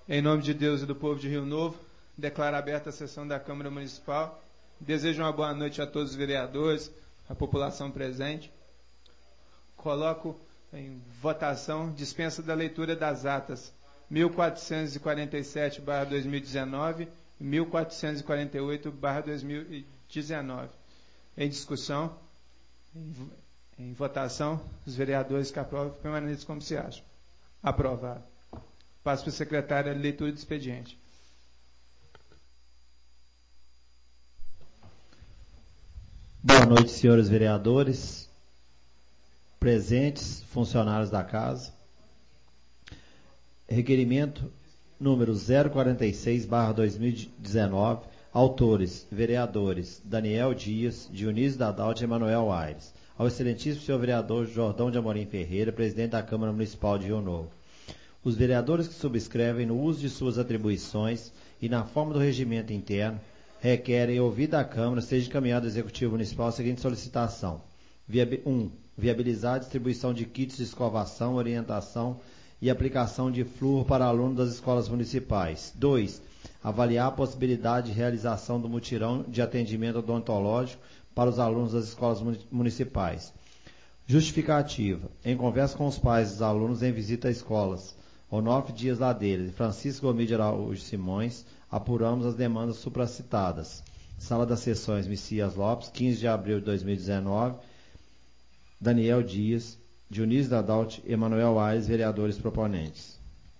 Em nome de Deus e do povo de Rio Novo, declaro aberta a sessão da Câmara Municipal. Desejo uma boa noite a todos os vereadores, a população presente. Coloco em votação dispensa da leitura das atas 1447/2019 e 1448/2019. Em discussão, em votação, os vereadores que aprovam permaneçam como se acham. Aprovado. Passo para o secretário a leitura do expediente. Boa noite, senhores vereadores, presentes, funcionários da casa. Requerimento número 046/2019, autores, vereadores Daniel Dias, Dionísio Dadalt e Emanuel Aires. Ao excelentíssimo senhor vereador Jordão de Amorim Ferreira, presidente da Câmara Municipal de Rio Novo. Os vereadores que subscrevem no uso de suas atribuições e na forma do regimento interno requerem, ouvida a Câmara, seja encaminhado ao Executivo Municipal a seguinte solicitação. 1. Viabilizar a distribuição de kits de escovação, orientação e aplicação de flúor para alunos das escolas municipais. 2. Avaliar a possibilidade de realização do mutirão de atendimento odontológico para os alunos das escolas municipais. Justificativa. Em conversa com os pais dos alunos em visita a escolas, Onofre Dias Ladeira e Francisco Gomes de Araújo Simões, apuramos as demandas supracitadas. Sala das Sessões Messias Lopes, 15 de abril de 2019, Daniel Dias, Dionísio Dadalt e Emanuel Aires, vereadores proponentes.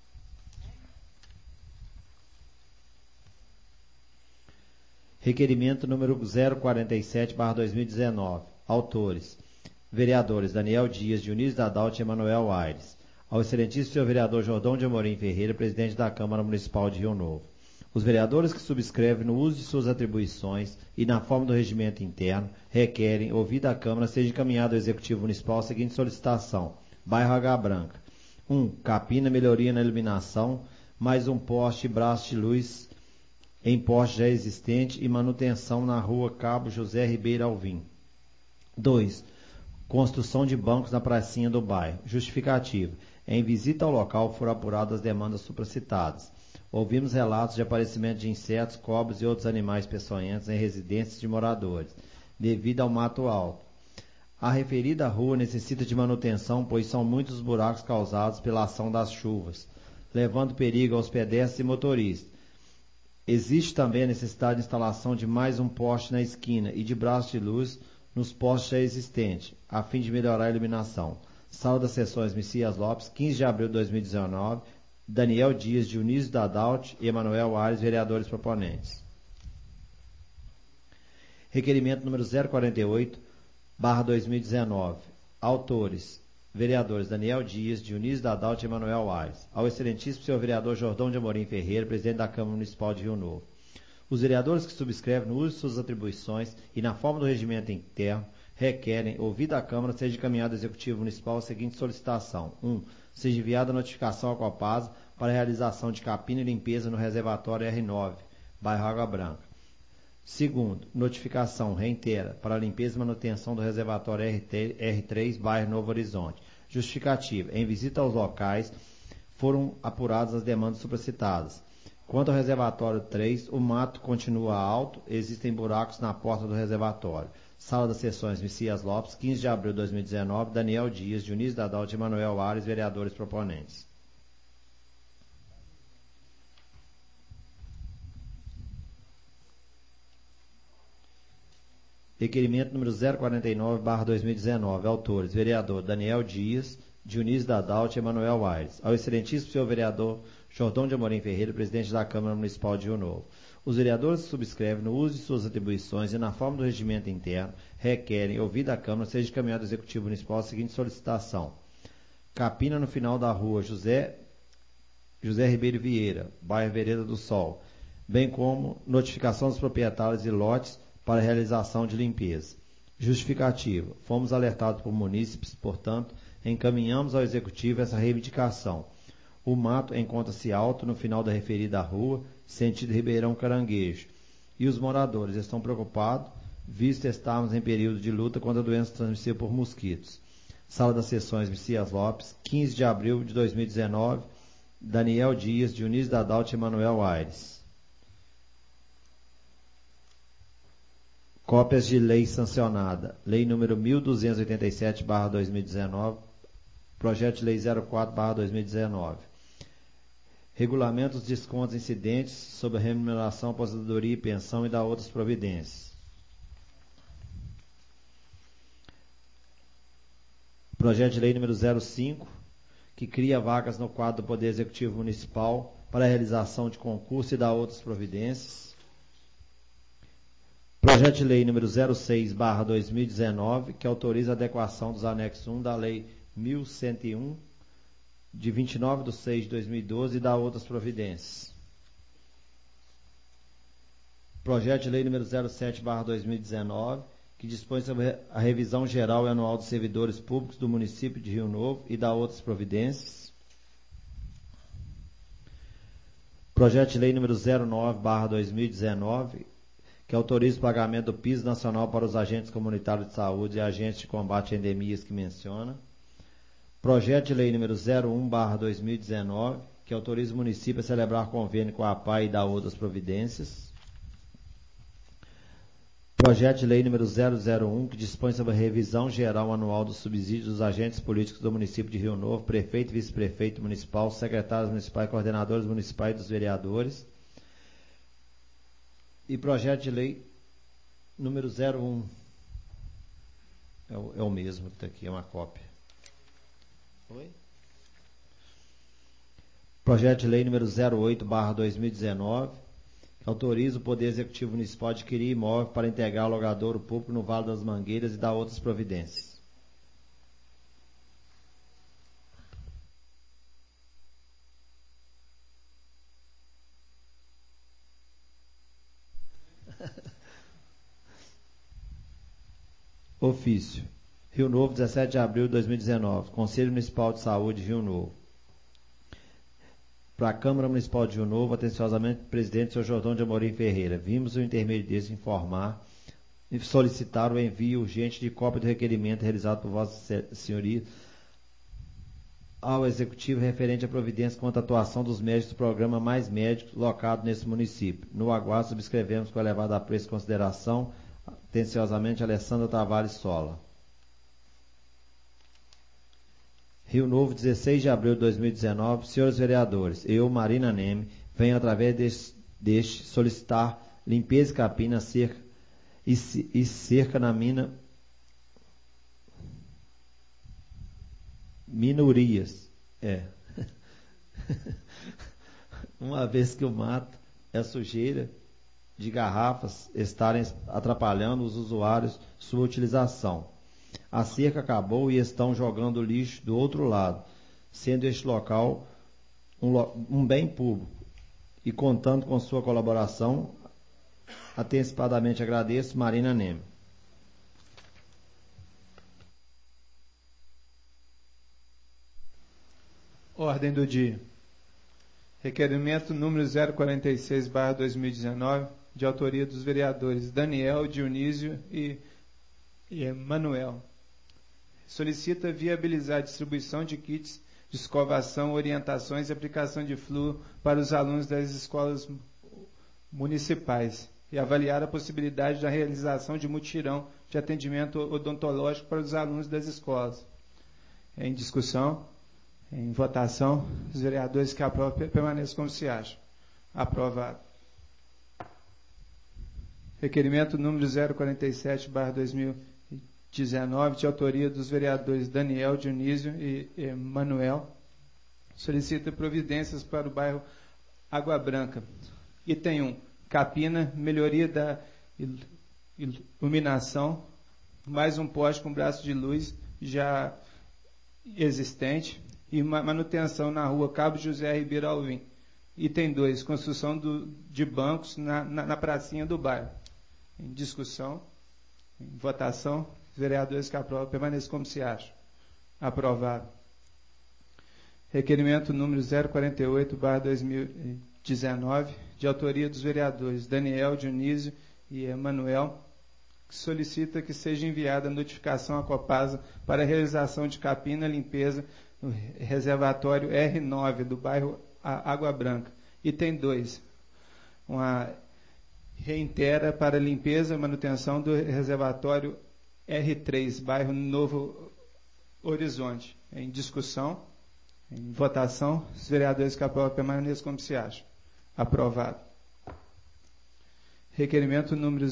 Requerimento número 047/2019. Autores, vereadores Daniel Dias, Dionísio Dadalt e Emanuel Aires. Ao excelentíssimo senhor vereador Jordão de Amorim Ferreira, presidente da Câmara Municipal de Rio Novo. Os vereadores que subscrevem no uso de suas atribuições e na forma do regimento interno requerem, ouvida a Câmara, seja encaminhado ao Executivo Municipal a seguinte solicitação. Bairro H Branca. 1. Capina, melhoria na iluminação, mais um poste e braço de luz em poste já existente e manutenção na rua Cabo José Ribeiro Alvim. 2. Construção de bancos na pracinha do bairro. Justificativa. Em visita ao local foram apuradas as demandas supracitadas. Ouvimos relatos de aparecimento de insetos, cobras e outros animais peçonhentos em residências de moradores, devido ao mato alto. A referida rua necessita de manutenção, pois são muitos os buracos causados pela ação das chuvas, levando perigo aos pedestres e motoristas. Existe também a necessidade de instalação de mais um poste na esquina e de braço de luz nos postes já existentes, a fim de melhorar a iluminação. Sala das Sessões Messias Lopes, 15 de abril de 2019, Daniel Dias, Dionísio Dadalt e Emanuel Aires, vereadores proponentes. Requerimento número 048/2019. Autores, vereadores Daniel Dias, Dionísio Dadalt e Emanuel Aires. Ao excelentíssimo senhor vereador Jordão de Amorim Ferreira, presidente da Câmara Municipal de Rio Novo. Os vereadores que subscrevem no uso de suas atribuições e na forma do regimento interno requerem, ouvida a Câmara, seja encaminhado ao Executivo Municipal a seguinte solicitação. 1. Seja enviada a notificação à Copasa para a realização de capina e limpeza no reservatório R9, bairro Água Branca. 2. Notificação reitera para a limpeza e manutenção do reservatório R3, bairro Novo Horizonte. Justificativa. Em visita aos locais, foram apuradas as demandas supracitadas. Quanto ao reservatório 3, o mato continua alto, existem buracos na porta do reservatório. Sala das Sessões Messias Lopes, 15 de abril de 2019, Daniel Dias, Dionísio Dadalt e Emanuel Aires, vereadores proponentes. Requerimento número 049/2019. Autores, vereador Daniel Dias, Dionísio Dadalt e Emanuel Aires. Ao excelentíssimo senhor vereador Jordão de Amorim Ferreira, presidente da Câmara Municipal de Rio Novo. Os vereadores que subscrevem no uso de suas atribuições e na forma do regimento interno requerem, ouvida a Câmara, seja encaminhado ao Executivo Municipal a seguinte solicitação. Capina no final da rua José Ribeiro Vieira, bairro Vereda do Sol, bem como notificação dos proprietários de lotes para realização de limpeza. Justificativa. Fomos alertados por munícipes, portanto, encaminhamos ao Executivo essa reivindicação. O mato encontra-se alto no final da referida rua, sentido Ribeirão Caranguejo, e os moradores estão preocupados, visto estarmos em período de luta contra a doença transmissível por mosquitos. Sala das Sessões Messias Lopes, 15 de abril de 2019, Daniel Dias, Dionísio da Dalt e Emanuel Aires. Cópias de lei sancionada. Lei número 1287/2019, projeto de lei 04/2019. Regulamento dos descontos incidentes sobre a remuneração, aposentadoria e pensão e da outras providências. Projeto de lei número 05, que cria vagas no quadro do Poder Executivo Municipal para a realização de concurso e da outras providências. Projeto de lei número 06/2019, que autoriza a adequação dos anexos 1 da Lei 1101, de 29/6/2012 e da outras providências. Projeto de lei número 07/2019, que dispõe sobre a revisão geral e anual dos servidores públicos do município de Rio Novo e da outras providências. Projeto de lei número 09/2019, que autoriza o pagamento do piso nacional para os agentes comunitários de saúde e agentes de combate a endemias que menciona. Projeto de lei número 01/2019, que autoriza o município a celebrar convênio com a APAI e dar outras providências. Projeto de lei número 001, que dispõe sobre a revisão geral anual dos subsídios dos agentes políticos do município de Rio Novo, prefeito, vice-prefeito municipal, secretários municipais, coordenadores municipais e dos vereadores. E projeto de lei número 01, é o mesmo que está aqui, é uma cópia. Oi? Projeto de lei número 08/2019, que autoriza o Poder Executivo Municipal a adquirir imóvel para integrar o locadouro público no Vale das Mangueiras e dar outras providências. Ofício. Rio Novo, 17 de abril de 2019. Conselho Municipal de Saúde, Rio Novo. Para a Câmara Municipal de Rio Novo, atenciosamente, presidente, Sr. Jordão de Amorim Ferreira. Vimos o intermédio desse informar e solicitar o envio urgente de cópia do requerimento realizado por Vossa Senhoria ao Executivo referente à providência contra a atuação dos médicos do programa Mais Médicos locado nesse município. No aguardo, subscrevemos com elevado apreço e consideração, atenciosamente, Alessandra Tavares Sola. Rio Novo, 16 de abril de 2019. Senhores vereadores, eu, Marina Neme, venho através deste solicitar limpeza e capina cerca na mina minorias. Uma vez que o mato é sujeira de garrafas estarem atrapalhando os usuários sua utilização. A cerca acabou e estão jogando lixo do outro lado, sendo este local um bem público. E contando com sua colaboração, antecipadamente agradeço, Marina Neme. Ordem do dia. Requerimento número 046/2019, de autoria dos vereadores Daniel, Dionísio e Emanuel. Solicita viabilizar a distribuição de kits de escovação, orientações e aplicação de flúor para os alunos das escolas municipais e avaliar a possibilidade da realização de mutirão de atendimento odontológico para os alunos das escolas. Em discussão, em votação, os vereadores que aprovam permaneçam como se acham. Aprovado. Requerimento número 047/2019, de autoria dos vereadores Daniel, Dionísio e Emanuel, solicita providências para o bairro Água Branca. Item 1. Capina, melhoria da iluminação, mais um poste com braço de luz já existente e manutenção na rua Cabo José Ribeiro Alvim. Item 2. Construção de bancos na pracinha do bairro. Em discussão, em votação, os vereadores que aprovam permaneçam como se acham. Aprovado. Requerimento número 048/2019, de autoria dos vereadores Daniel, Dionísio e Emanuel, que solicita que seja enviada a notificação à Copasa para a realização de capina e limpeza no reservatório R9 do bairro Água Branca. Item 2, uma reitera para limpeza e manutenção do reservatório R3, bairro Novo Horizonte. Em discussão, em votação, os vereadores que aprovam permaneçam como se acham. Aprovado. Requerimento número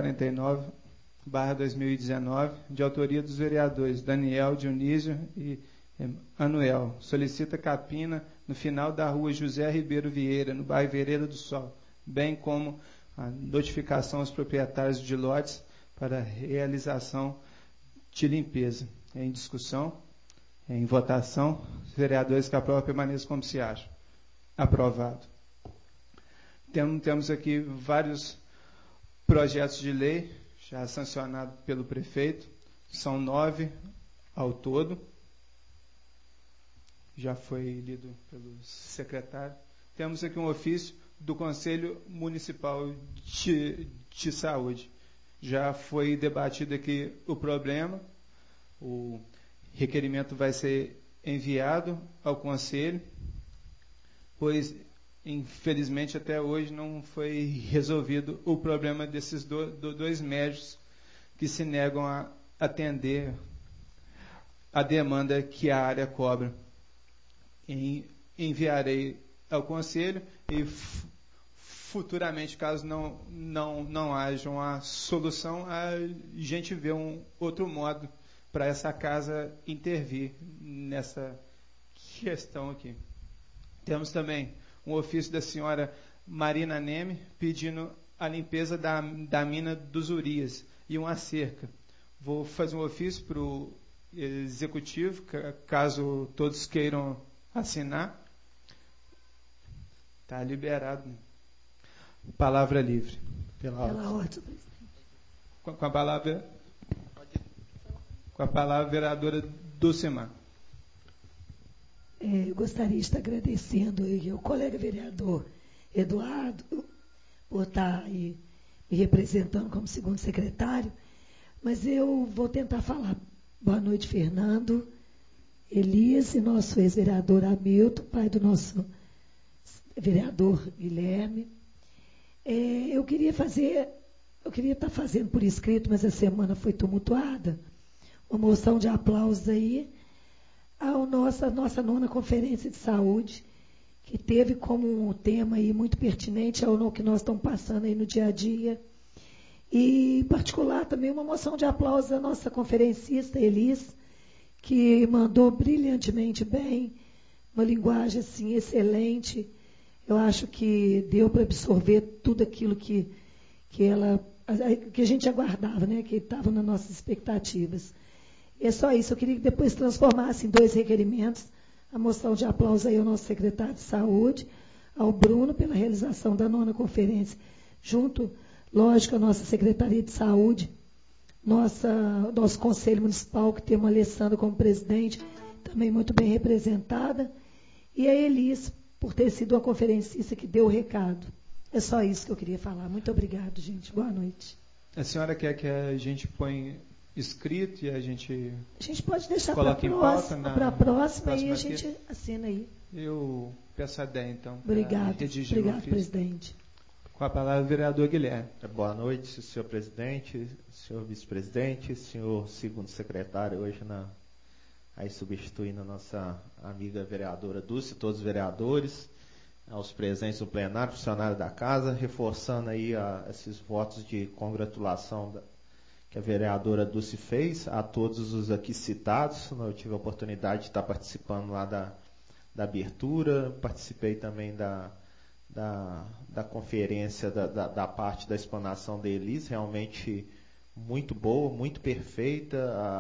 049/2019, de autoria dos vereadores Daniel, Dionísio e Anuel. Solicita capina no final da rua José Ribeiro Vieira, no bairro Vereda do Sol, bem como a notificação aos proprietários de lotes para realização de limpeza. Em discussão, em votação, os vereadores que aprovam permaneçam como se acham. Aprovado. Temos aqui vários projetos de lei já sancionados pelo prefeito, são 9 ao todo, já foi lido pelo secretário. Temos aqui um ofício do Conselho Municipal de Saúde. Já foi debatido aqui o problema, o requerimento vai ser enviado ao Conselho, pois, infelizmente, até hoje não foi resolvido o problema desses dois médicos que se negam a atender a demanda que a área cobra. Enviarei ao Conselho e futuramente, caso não haja uma solução, a gente vê um outro modo para essa casa intervir nessa questão aqui. Temos também um ofício da senhora Marina Neme pedindo a limpeza da mina dos Urias e uma cerca. Vou fazer um ofício para o executivo, caso todos queiram assinar. Está liberado. Palavra livre. Pela ordem, presidente. Com a palavra, vereadora Dulcimar. Eu gostaria de estar agradecendo ao colega vereador Eduardo por estar aí me representando como segundo secretário, mas eu vou tentar falar. Boa noite, Fernando, Elias e nosso ex-vereador Hamilton, pai do nosso vereador Guilherme. Eu queria estar fazendo por escrito, mas a semana foi tumultuada, uma moção de aplausos aí à nossa 9ª Conferência de Saúde, que teve como um tema aí muito pertinente ao que nós estamos passando aí no dia a dia. E, em particular, também uma moção de aplausos à nossa conferencista, Elis, que mandou brilhantemente bem, uma linguagem assim, excelente. Eu acho que deu para absorver tudo aquilo que a gente aguardava, né, que estava nas nossas expectativas. É só isso. Eu queria que depois transformasse em 2 requerimentos a moção de aplauso aí ao nosso secretário de Saúde, ao Bruno, pela realização da 9ª Conferência, junto, lógico, à nossa Secretaria de Saúde, nosso Conselho Municipal, que tem uma Alessandra como presidente, também muito bem representada, e a Elis, por ter sido a conferencista que deu o recado. É só isso que eu queria falar. Muito obrigado, gente. Boa noite. A senhora quer que a gente põe escrito e a gente pode deixar para a próxima e a gente assina aí. Eu peço a ideia, então. Obrigado, presidente. Com a palavra, o vereador Guilherme. Boa noite, senhor presidente, senhor vice-presidente, senhor segundo secretário, hoje aí substituindo a nossa amiga vereadora Dulce, todos os vereadores, aos presentes do plenário, funcionário da casa, reforçando aí esses votos de congratulação que a vereadora Dulce fez, a todos os aqui citados. Eu tive a oportunidade de estar participando lá da abertura, participei também da conferência, da parte da explanação da Elis, realmente muito boa, muito perfeita,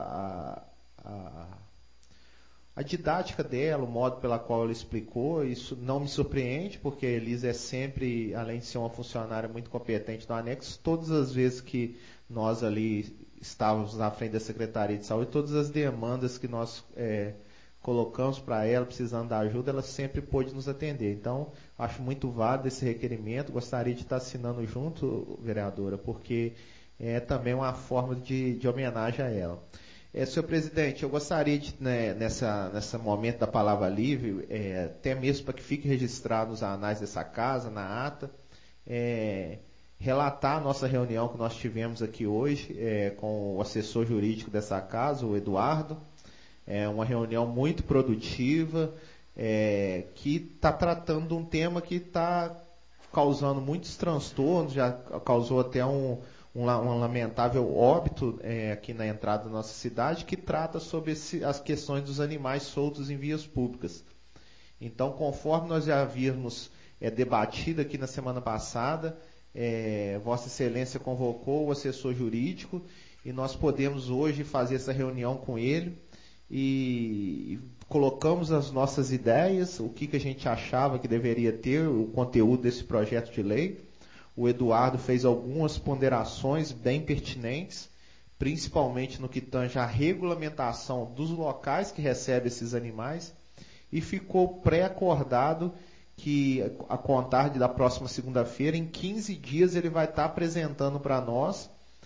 a didática dela, o modo pela qual ela explicou, isso não me surpreende, porque a Elis é sempre, além de ser uma funcionária muito competente do anexo, todas as vezes que nós ali estávamos na frente da Secretaria de Saúde, todas as demandas que nós colocamos para ela, precisando da ajuda, ela sempre pôde nos atender. Então, acho muito válido esse requerimento, gostaria de estar assinando junto, vereadora, porque é também uma forma de homenagem a ela. Senhor presidente, eu gostaria de, né, nessa momento da palavra livre, até mesmo para que fique registrado nos anais dessa casa, na ata, relatar a nossa reunião que nós tivemos aqui hoje com o assessor jurídico dessa casa, o Eduardo. É uma reunião muito produtiva, que está tratando de um tema que está causando muitos transtornos, já causou até um lamentável óbito aqui na entrada da nossa cidade, que trata sobre as questões dos animais soltos em vias públicas. Então, conforme nós já havíamos debatido aqui na semana passada, Vossa Excelência convocou o assessor jurídico e nós podemos hoje fazer essa reunião com ele e colocamos as nossas ideias, o que a gente achava que deveria ter, o conteúdo desse projeto de lei. O Eduardo fez algumas ponderações bem pertinentes, principalmente no que tange à regulamentação dos locais que recebem esses animais, e ficou pré-acordado que, a contar da próxima segunda-feira, em 15 dias, ele vai estar apresentando para nós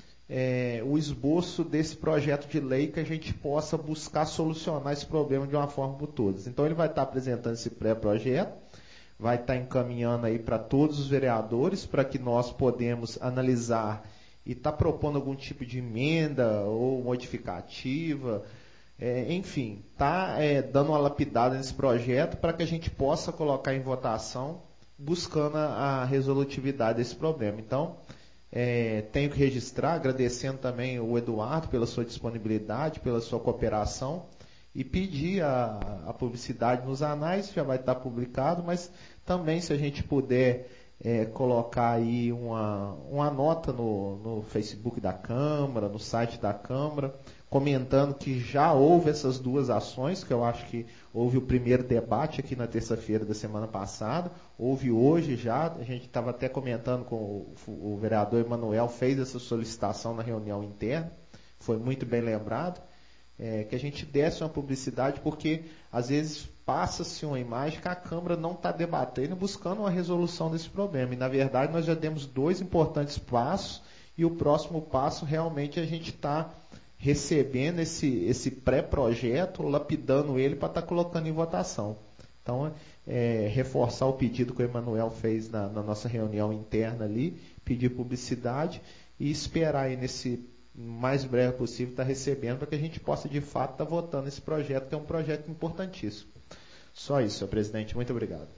o esboço desse projeto de lei que a gente possa buscar solucionar esse problema de uma forma por todas. Então, ele vai estar apresentando esse pré-projeto, vai estar encaminhando aí para todos os vereadores para que nós podemos analisar e estar propondo algum tipo de emenda ou modificativa, enfim, está dando uma lapidada nesse projeto para que a gente possa colocar em votação buscando a resolutividade desse problema. Então, tenho que registrar, agradecendo também o Eduardo pela sua disponibilidade, pela sua cooperação, e pedir a publicidade nos anais, já vai estar publicado, mas também se a gente puder colocar aí uma nota no Facebook da Câmara, no site da Câmara, comentando que já houve essas duas ações, que eu acho que houve o primeiro debate aqui na terça-feira da semana passada, houve hoje já, a gente estava até comentando com o vereador Emanuel, fez essa solicitação na reunião interna, foi muito bem lembrado, que a gente desse uma publicidade, porque às vezes passa-se uma imagem que a Câmara não está debatendo, buscando uma resolução desse problema, e na verdade nós já demos 2 importantes passos, e o próximo passo realmente a gente está recebendo esse pré-projeto, lapidando ele para estar colocando em votação. Então, reforçar o pedido que o Emanuel fez na nossa reunião interna ali, pedir publicidade e esperar aí nesse mais breve possível estar recebendo para que a gente possa de fato estar votando esse projeto, que é um projeto importantíssimo. Só isso, senhor presidente. Muito obrigado.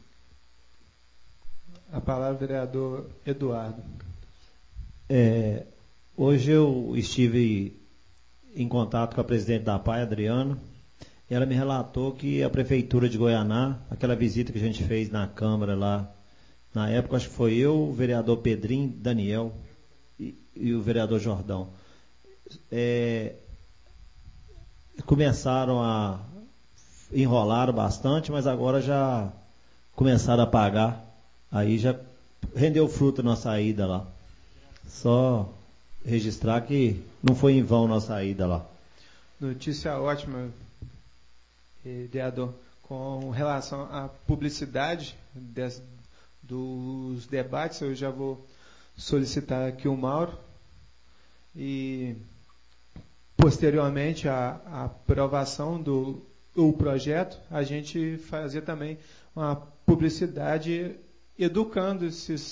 A palavra, vereador Eduardo. Hoje eu estive em contato com a presidente da APAI, Adriana, e ela me relatou que a Prefeitura de Goianá, aquela visita que a gente fez na Câmara lá, na época, acho que foi eu, o vereador Pedrinho, Daniel e o vereador Jordão, começaram a enrolar bastante, mas agora já começaram a pagar, aí já rendeu fruto na saída lá. Só registrar que não foi em vão nossa ida lá. Notícia ótima, vereador. Com relação à publicidade dos debates, eu já vou solicitar aqui o Mauro e posteriormente à aprovação do projeto, a gente fazer também uma publicidade educando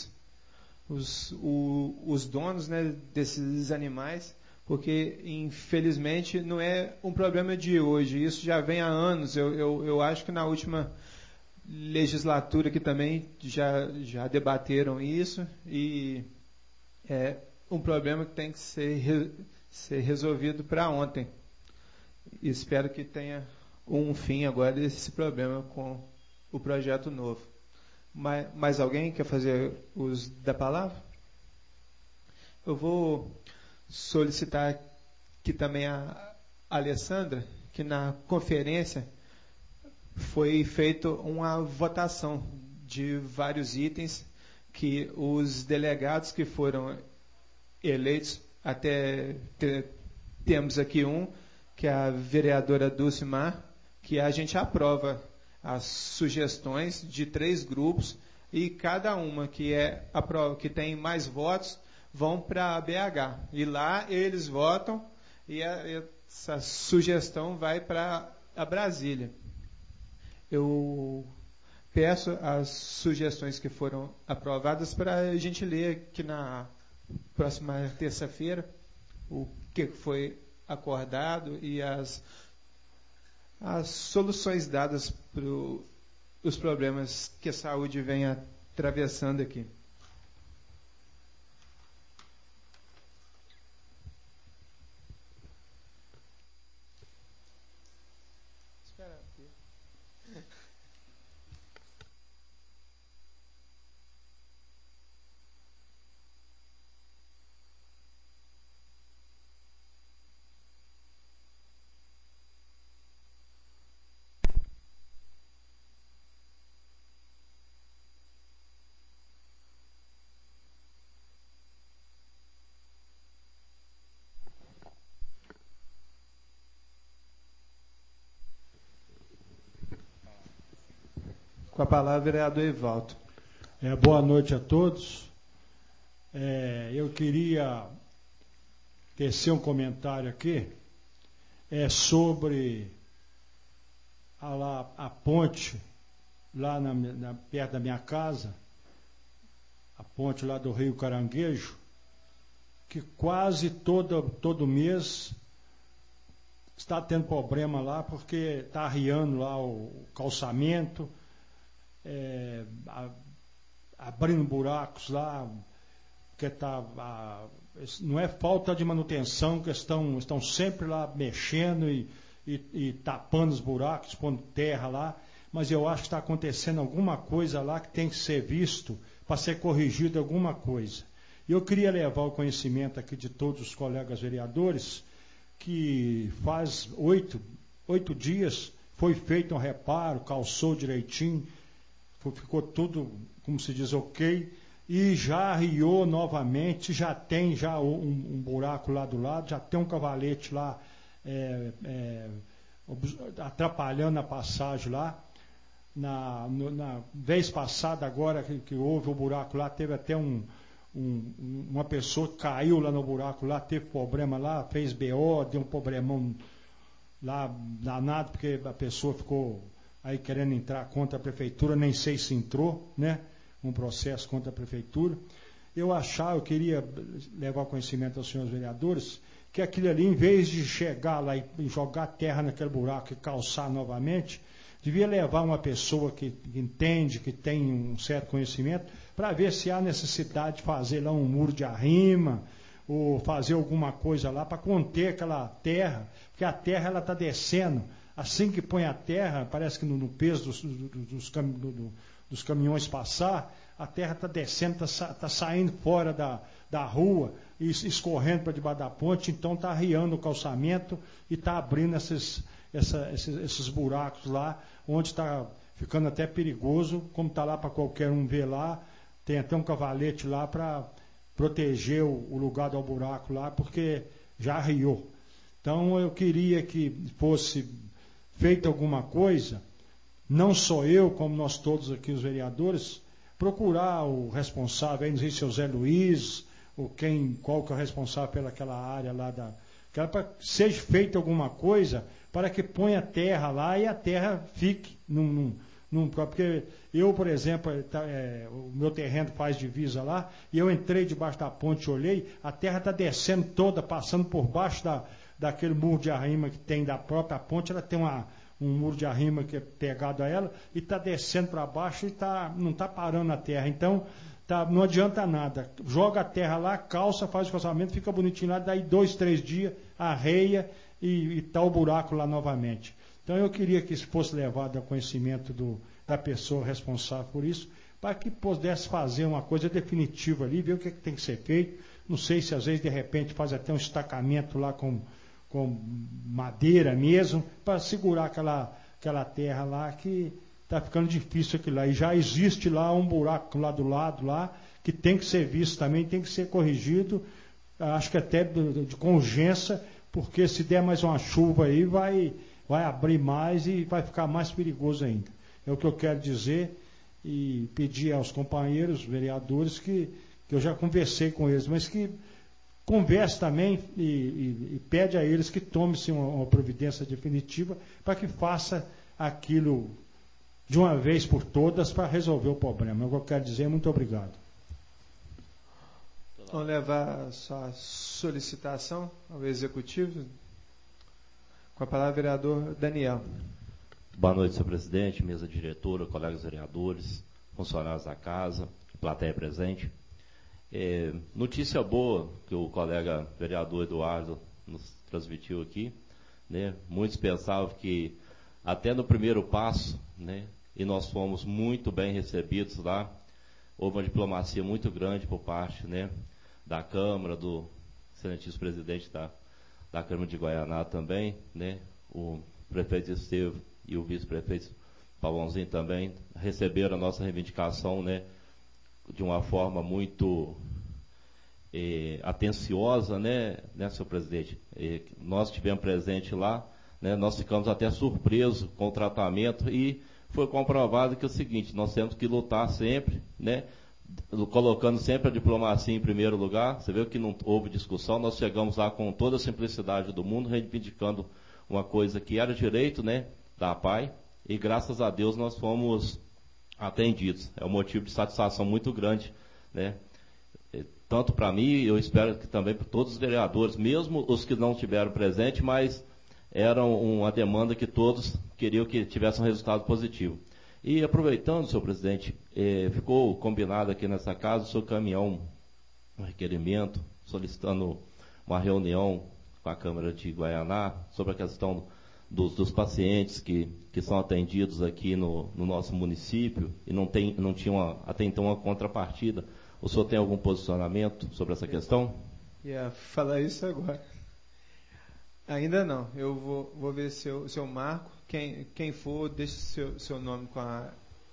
os donos, né, desses animais, porque infelizmente não é um problema de hoje, isso já vem há anos. Eu acho que na última legislatura que também já debateram isso, e é um problema que tem que ser resolvido para ontem. Espero que tenha um fim agora esse problema com o projeto novo. Mais alguém quer fazer uso da palavra? Eu vou solicitar aqui também a Alessandra, que na conferência foi feita uma votação de vários itens que os delegados que foram eleitos, até temos aqui que é a vereadora Dulcimar, que a gente aprova as sugestões de 3 grupos, e cada uma que tem mais votos vão para a BH. E lá eles votam, e essa sugestão vai para a Brasília. Eu peço as sugestões que foram aprovadas para a gente ler aqui na próxima terça-feira o que foi acordado e as soluções dadas para os problemas que a saúde vem atravessando aqui. Com a palavra, vereador Evaldo. Boa noite a todos. Eu queria tecer um comentário aqui sobre a ponte lá perto da minha casa, a ponte lá do Rio Caranguejo, que quase todo mês está tendo problema lá, porque está arriando lá o calçamento, abrindo buracos lá, porque não é falta de manutenção, que estão sempre lá mexendo e tapando os buracos, pondo terra lá, mas eu acho que está acontecendo alguma coisa lá que tem que ser visto para ser corrigido alguma coisa. E eu queria levar o conhecimento aqui de todos os colegas vereadores que faz 8 dias foi feito um reparo, calçou direitinho, ficou tudo, como se diz, ok, e já arriou novamente, já tem um buraco lá do lado, já tem um cavalete lá atrapalhando a passagem lá. Na vez passada, agora que houve o buraco lá, teve até uma pessoa que caiu lá no buraco lá, teve problema lá, fez BO, deu um problemão lá danado, porque a pessoa ficou aí querendo entrar contra a prefeitura, nem sei se entrou, né? Um processo contra a prefeitura. Eu queria levar ao conhecimento aos senhores vereadores, que aquilo ali, em vez de chegar lá e jogar terra naquele buraco e calçar novamente, devia levar uma pessoa que entende, que tem um certo conhecimento, para ver se há necessidade de fazer lá um muro de arrima, ou fazer alguma coisa lá para conter aquela terra, porque a terra ela está descendo. Assim que põe a terra, parece que no peso dos caminhões passar, a terra está descendo, está saindo fora da rua, e escorrendo para debaixo da ponte, então está arriando o calçamento e está abrindo esses buracos lá, onde está ficando até perigoso, como está lá para qualquer um ver lá, tem até um cavalete lá para proteger o lugar do buraco lá, porque já arriou. Então eu queria que fosse feita alguma coisa, não só eu, como nós todos aqui, os vereadores, procurar o responsável, não sei se é o Zé Luiz, ou qual que é o responsável pelaquela área lá para que seja feita alguma coisa para que ponha terra lá e a terra fique porque eu, por exemplo, o meu terreno faz divisa lá, e eu entrei debaixo da ponte, olhei, a terra está descendo toda, passando por baixo daquele muro de arrima que tem da própria ponte, ela tem um muro de arrima que é pegado a ela, e está descendo para baixo e não está parando a terra. Então, não adianta nada. Joga a terra lá, calça, faz o calçamento, fica bonitinho lá, daí 2, 3 dias, arreia e está o buraco lá novamente. Então eu queria que isso fosse levado ao conhecimento da pessoa responsável por isso, para que pudesse fazer uma coisa definitiva ali, ver o que tem que ser feito. Não sei se às vezes de repente faz até um estacamento lá com madeira mesmo, para segurar aquela terra lá que está ficando difícil aquilo lá. E já existe lá um buraco lá do lado lá, que tem que ser visto também, tem que ser corrigido, acho que até com urgência, porque se der mais uma chuva aí, vai abrir mais e vai ficar mais perigoso ainda. É o que eu quero dizer e pedir aos companheiros vereadores que eu já conversei com eles, mas que converse também e pede a eles que tomem-se uma providência definitiva para que faça aquilo de uma vez por todas para resolver o problema. É o que eu quero dizer. Muito obrigado. Vamos levar a sua solicitação ao Executivo. Com a palavra, vereador Daniel. Boa noite, senhor presidente, mesa diretora, colegas vereadores, funcionários da casa, plateia presente. Notícia boa que o colega vereador Eduardo nos transmitiu aqui, né? Muitos pensavam que até no primeiro passo, né? E nós fomos muito bem recebidos lá. Houve uma diplomacia muito grande por parte, né, da Câmara, do excelentíssimo presidente da Câmara de Guaianá também, né? O prefeito Estevam e o vice-prefeito Pavãozinho também receberam a nossa reivindicação, né, de uma forma muito atenciosa, né, senhor presidente? Nós estivemos presentes lá, né, nós ficamos até surpresos com o tratamento e foi comprovado que é o seguinte: nós temos que lutar sempre, né, colocando sempre a diplomacia em primeiro lugar. Você viu que não houve discussão, nós chegamos lá com toda a simplicidade do mundo, reivindicando uma coisa que era direito, né, da APAI, e graças a Deus nós fomos atendidos. É um motivo de satisfação muito grande, né, tanto para mim, eu espero que também para todos os vereadores, mesmo os que não estiveram presentes, mas era uma demanda que todos queriam que tivesse um resultado positivo. E aproveitando, senhor presidente, ficou combinado aqui nessa casa o senhor caminhar um requerimento solicitando uma reunião com a Câmara de Guaianá sobre a questão dos pacientes que são atendidos aqui no nosso município e não tinham até então uma contrapartida. O senhor tem algum posicionamento sobre essa questão? Ia falar isso agora. Ainda não. Eu vou ver se eu marco. Quem for, deixe seu nome com a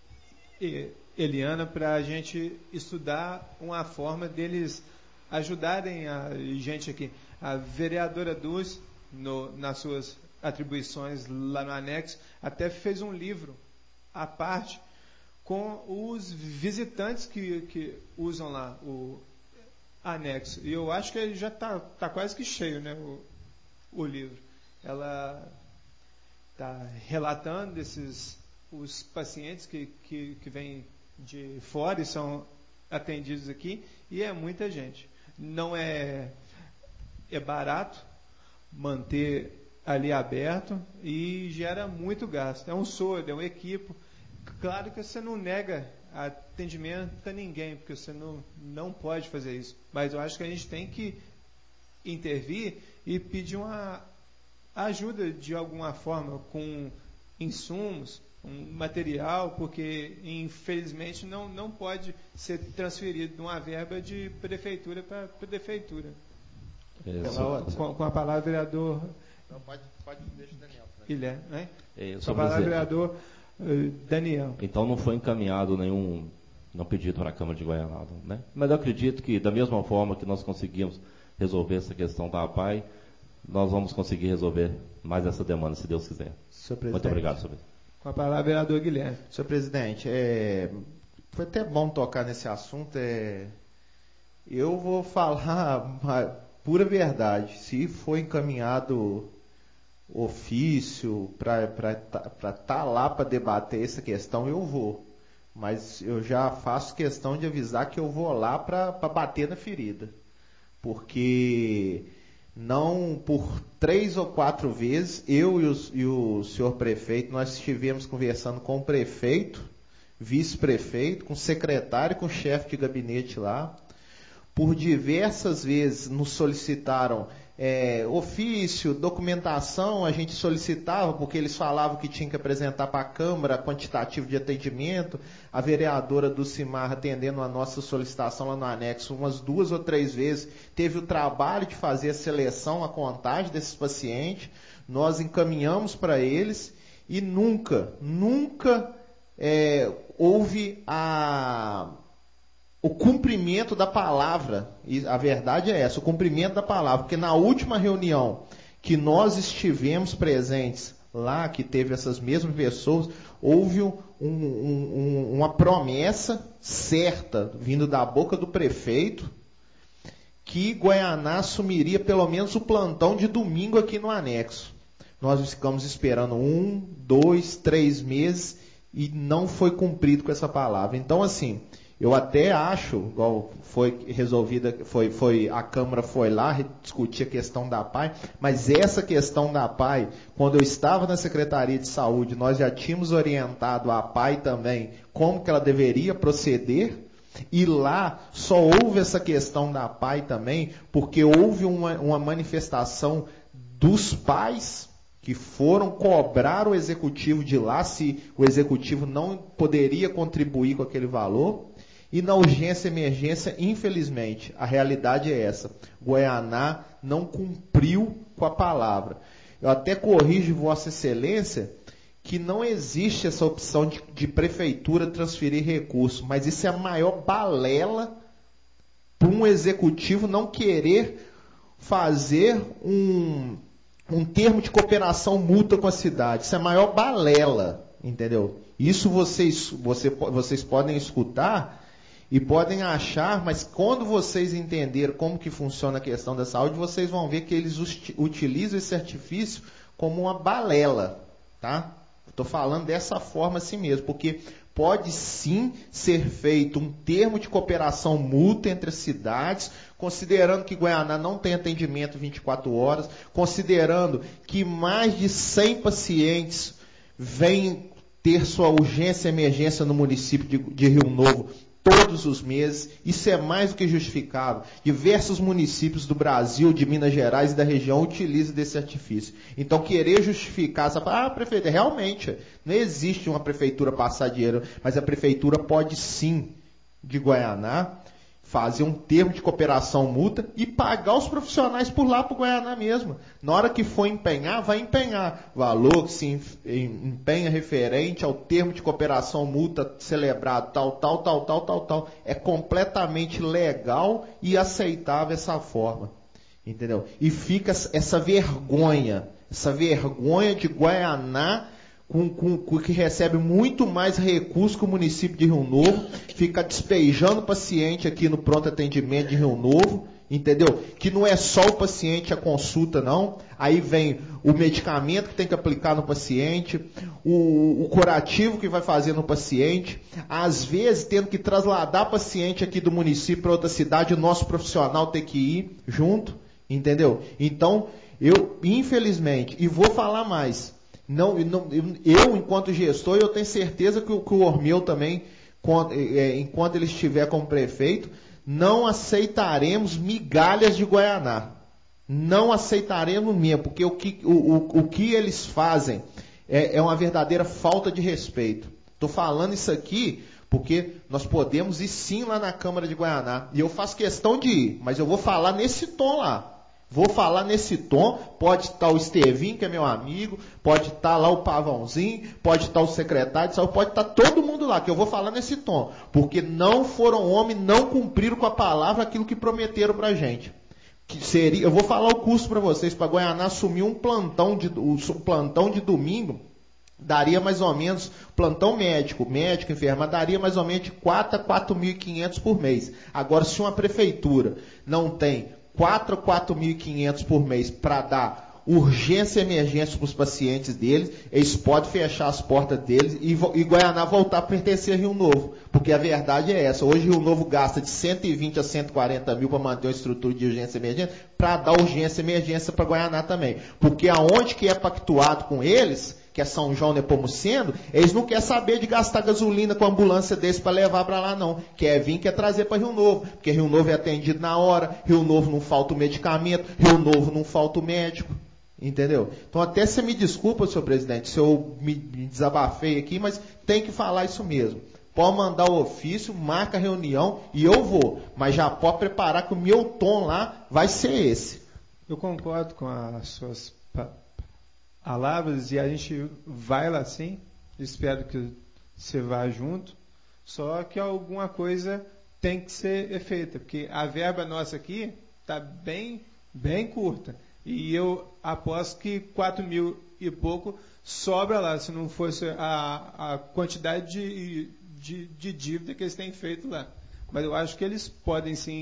Eliana para a gente estudar uma forma deles ajudarem a gente aqui. A vereadora Dulce, nas suas atribuições lá no anexo, até fez um livro à parte com os visitantes que usam lá o anexo. E eu acho que ele já está quase que cheio, né, o livro. Ela está relatando os pacientes que vêm de fora e são atendidos aqui, e é muita gente. Não é barato manter ali aberto e gera muito gasto. É um soldo, é um equipo. Claro que você não nega atendimento a ninguém, porque você não pode fazer isso. Mas eu acho que a gente tem que intervir e pedir uma ajuda de alguma forma, com insumos, um material, porque infelizmente não pode ser transferido de uma verba de prefeitura para prefeitura. Com a palavra, vereador. Não, pode deixar o Daniel. Guilherme, né? Com a palavra, vereador Daniel. Então não foi encaminhado nenhum pedido para a Câmara de Guaianá, né? Mas eu acredito que da mesma forma que nós conseguimos resolver essa questão da APAI, nós vamos conseguir resolver mais essa demanda, se Deus quiser. Muito obrigado, senhor presidente. Com a palavra, vereador Guilherme. Senhor presidente, foi até bom tocar nesse assunto. Eu vou falar a pura verdade. Se for encaminhado ofício para estar lá para debater essa questão, eu vou. Mas eu já faço questão de avisar que eu vou lá para bater na ferida. Porque não por 3 ou 4 vezes, eu e o senhor prefeito, nós estivemos conversando com o prefeito, vice-prefeito, com o secretário, com o chefe de gabinete lá. Por diversas vezes nos solicitaram ofício, documentação, a gente solicitava, porque eles falavam que tinha que apresentar para a Câmara quantitativo de atendimento. A vereadora Dulcimar, atendendo a nossa solicitação lá no anexo, umas 2 ou 3 vezes, teve o trabalho de fazer a seleção, a contagem desses pacientes. Nós encaminhamos para eles e nunca houve o cumprimento da palavra. E a verdade é essa, o cumprimento da palavra, porque na última reunião que nós estivemos presentes lá, que teve essas mesmas pessoas, houve uma promessa certa, vindo da boca do prefeito, que Goianá assumiria pelo menos o plantão de domingo aqui no anexo. Nós ficamos esperando 1, 2, 3 meses e não foi cumprido com essa palavra. Então, assim, eu até acho, igual foi resolvida, a Câmara foi lá discutir a questão da PAI, mas essa questão da PAI, quando eu estava na Secretaria de Saúde, nós já tínhamos orientado a PAI também como que ela deveria proceder, e lá só houve essa questão da PAI também, porque houve uma manifestação dos pais que foram cobrar o executivo de lá, se o executivo não poderia contribuir com aquele valor. E na urgência e emergência, infelizmente, a realidade é essa. Goianá não cumpriu com a palavra. Eu até corrijo Vossa Excelência que não existe essa opção de prefeitura transferir recursos, mas isso é a maior balela para um executivo não querer fazer um termo de cooperação mútua com a cidade. Isso é a maior balela, entendeu? Isso vocês podem escutar e podem achar, mas quando vocês entenderem como que funciona a questão da saúde, vocês vão ver que eles utilizam esse artifício como uma balela, tá? Estou falando dessa forma assim mesmo, porque pode sim ser feito um termo de cooperação mútua entre as cidades, considerando que Goianá não tem atendimento 24 horas, considerando que mais de 100 pacientes vêm ter sua urgência e emergência no município de Rio Novo todos os meses. Isso é mais do que justificável. Diversos municípios do Brasil, de Minas Gerais e da região utilizam desse artifício. Então, querer justificar essa... prefeito, realmente, não existe uma prefeitura passar dinheiro, mas a prefeitura pode sim, de Goianá, fazer um termo de cooperação mútua e pagar os profissionais por lá para o Goianá mesmo. Na hora que for empenhar, vai empenhar. Valor que se empenha referente ao termo de cooperação mútua celebrado, tal. É completamente legal e aceitável essa forma. Entendeu? E fica essa vergonha de Goianá, que recebe muito mais recursos que o município de Rio Novo, fica despejando paciente aqui no pronto atendimento de Rio Novo, entendeu? Que não é só o paciente a consulta, não. Aí vem o medicamento que tem que aplicar no paciente, o curativo que vai fazer no paciente, às vezes tendo que trasladar paciente aqui do município para outra cidade, o nosso profissional tem que ir junto, entendeu? Então, eu, infelizmente, e vou falar mais, eu, enquanto gestor, eu tenho certeza que o Ormeu também, enquanto ele estiver como prefeito, não aceitaremos migalhas de Goianá. Não aceitaremos mesmo, porque o que eles fazem é uma verdadeira falta de respeito. Estou falando isso aqui porque nós podemos ir sim lá na Câmara de Goianá. E eu faço questão de ir, mas eu vou falar nesse tom lá. Vou falar nesse tom, pode estar o Estevinho, que é meu amigo, pode estar lá o Pavãozinho, pode estar o secretário de saúde, pode estar todo mundo lá, que eu vou falar nesse tom. Porque não foram homens, não cumpriram com a palavra aquilo que prometeram pra gente. Que seria, eu vou falar o custo para vocês, para Goianá assumir um plantão de domingo, daria mais ou menos, plantão médico, enferma, daria mais ou menos de 4 a 4.500 por mês. Agora, se uma prefeitura não tem 4 a 4.500 por mês para dar urgência e emergência para os pacientes deles, eles podem fechar as portas deles e Goianá voltar a pertencer a Rio Novo. Porque a verdade é essa. Hoje Rio Novo gasta de 120 a 140 mil para manter uma estrutura de urgência e emergência, para dar urgência e emergência para Goianá também. Porque aonde que é pactuado com eles, que é São João Nepomuceno, eles não querem saber de gastar gasolina com ambulância desse para levar para lá, não. Quer vir, quer trazer para Rio Novo. Porque Rio Novo é atendido na hora, Rio Novo não falta o medicamento, Rio Novo não falta o médico. Entendeu? Então até você me desculpa, senhor presidente, se eu me desabafei aqui, mas tem que falar isso mesmo. Pode mandar o ofício, marca a reunião e eu vou. Mas já pode preparar que o meu tom lá vai ser esse. Eu concordo com as suas palavras e a gente vai lá sim. Espero que você vá junto. Só que alguma coisa tem que ser feita, porque a verba nossa aqui está bem curta. E eu aposto que 4 mil e pouco sobra lá, se não fosse a quantidade de dívida que eles têm feito lá. Mas eu acho que eles podem sim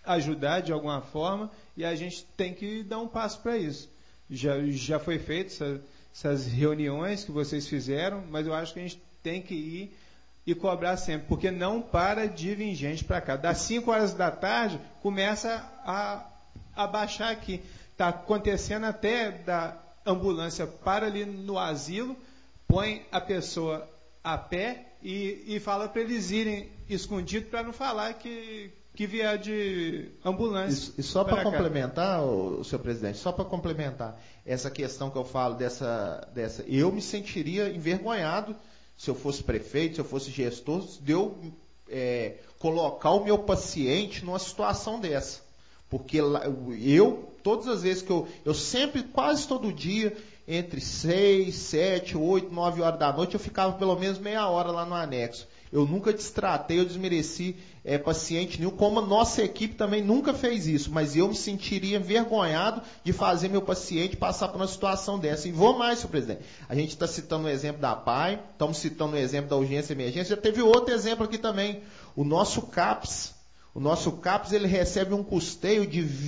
ajudar de alguma forma e a gente tem que dar um passo para isso. Já foi feito essas reuniões que vocês fizeram, mas eu acho que a gente tem que ir e cobrar sempre, porque não para de vir gente para cá. Das 5 horas da tarde, começa a baixar aqui. Está acontecendo até da ambulância para ali no asilo, põe a pessoa a pé e fala para eles irem escondidos para não falar que vier de ambulância. E só para complementar, senhor presidente, só para complementar essa questão que eu falo dessa, eu me sentiria envergonhado se eu fosse prefeito, se eu fosse gestor, de eu colocar o meu paciente numa situação dessa. Porque todas as vezes que eu sempre, quase todo dia, entre 6, 7, 8, 9 horas da noite, eu ficava pelo menos meia hora lá no anexo. Eu nunca destratei, eu desmereci paciente nenhum, como a nossa equipe também nunca fez isso, mas eu me sentiria envergonhado de fazer meu paciente passar por uma situação dessa. E vou mais, senhor presidente. A gente está citando o exemplo da PAI, estamos citando o exemplo da urgência e emergência, já teve outro exemplo aqui também. O nosso CAPS, ele recebe um custeio de R$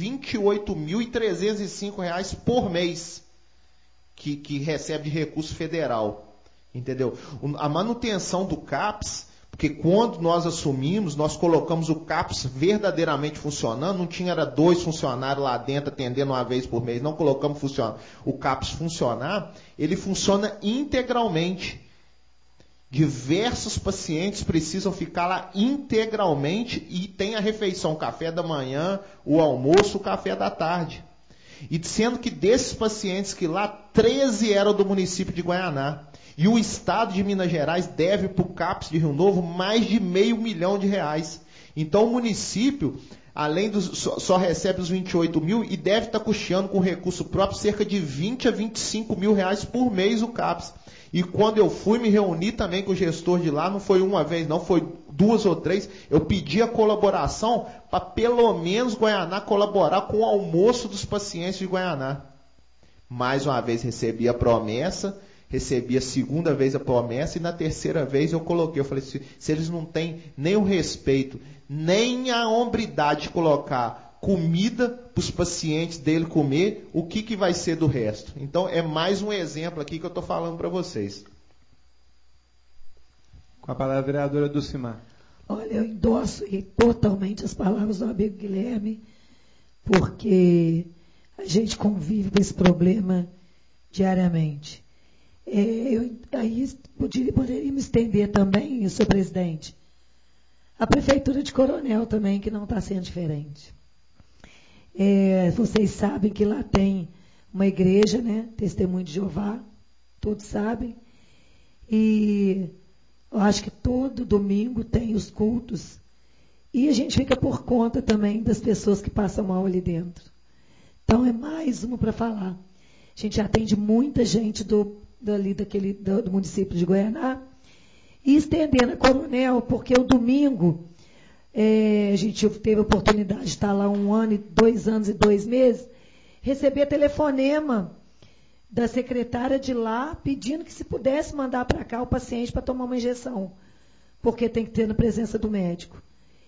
28.305 por mês, que recebe de recurso federal. Entendeu? A manutenção do CAPS, porque quando nós assumimos, nós colocamos o CAPS verdadeiramente funcionando, não tinha 2 funcionários lá dentro atendendo uma vez por mês, não colocamos o CAPS funcionar, ele funciona integralmente. Diversos pacientes precisam ficar lá integralmente e tem a refeição, o café da manhã, o almoço, o café da tarde. E sendo que desses pacientes que lá, 13 eram do município de Guaianá. E o Estado de Minas Gerais deve para o CAPS de Rio Novo mais de R$500 milhão. Então o município, além só recebe os 28 mil e deve estar custeando com recurso próprio cerca de 20 a 25 mil reais por mês o CAPS. E quando eu fui me reunir também com o gestor de lá, não foi uma vez, não, foi 2 ou 3, eu pedi a colaboração para pelo menos Guaianá colaborar com o almoço dos pacientes de Guaianá. Mais uma vez recebi a promessa, recebi a segunda vez a promessa e na terceira vez eu coloquei, eu falei, se eles não têm nem o respeito, nem a hombridade de colocar comida para os pacientes dele comer, o que vai ser do resto? Então é mais um exemplo aqui que eu estou falando para vocês. Com a palavra a vereadora Dulcimar. Olha, eu endosso totalmente as palavras do amigo Guilherme, porque a gente convive com esse problema diariamente. Aí poderia me estender também, senhor presidente, a Prefeitura de Coronel também, que não está sendo diferente. Vocês sabem que lá tem uma igreja, né? Testemunho de Jeová, todos sabem. E eu acho que todo domingo tem os cultos. E a gente fica por conta também das pessoas que passam mal ali dentro. Então é mais uma para falar. A gente atende muita gente do município de Guaianá. E estendendo a Coronel, porque o domingo a gente teve a oportunidade de estar lá 2 anos e 2 meses, receber telefonema da secretária de lá pedindo que se pudesse mandar para cá o paciente para tomar uma injeção, porque tem que ter na presença do médico.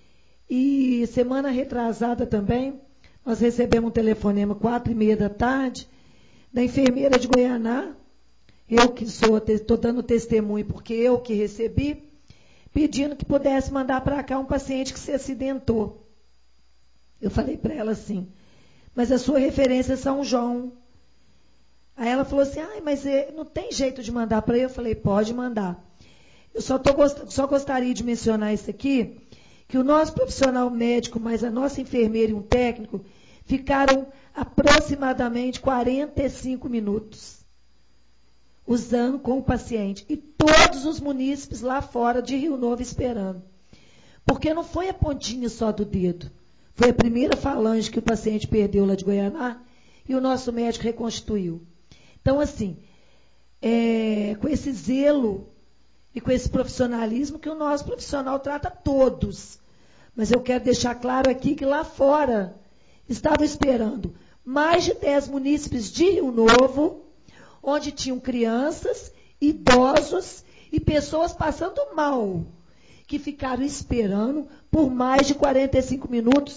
E semana retrasada também, nós recebemos um telefonema 4h30 da tarde, da enfermeira de Guaianá, eu que estou dando testemunho porque eu que recebi, pedindo que pudesse mandar para cá um paciente que se acidentou. Eu falei para ela assim, mas a sua referência é São João. Aí ela falou assim, mas não tem jeito de mandar para ele? Eu falei, pode mandar. Eu só gostaria de mencionar isso aqui, que o nosso profissional médico, mais a nossa enfermeira e um técnico, ficaram aproximadamente 45 minutos usando com o paciente. E todos os munícipes lá fora de Rio Novo esperando. Porque não foi a pontinha só do dedo. Foi a primeira falange que o paciente perdeu lá de Guaianá e o nosso médico reconstituiu. Então, assim, com esse zelo e com esse profissionalismo que o nosso profissional trata todos. Mas eu quero deixar claro aqui que lá fora estavam esperando mais de 10 munícipes de Rio Novo, onde tinham crianças, idosos e pessoas passando mal, que ficaram esperando por mais de 45 minutos